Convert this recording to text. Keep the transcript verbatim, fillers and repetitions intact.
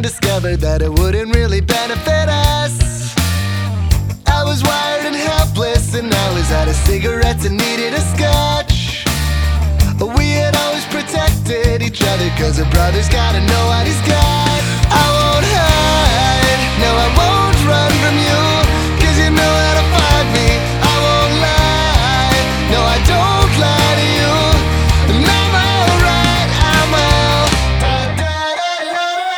discovered that it wouldn't really benefit us. I was wired and helpless, and I was out of cigarettes and needed a scotch. We had always protected each other, cause a brother's gotta know what he's got.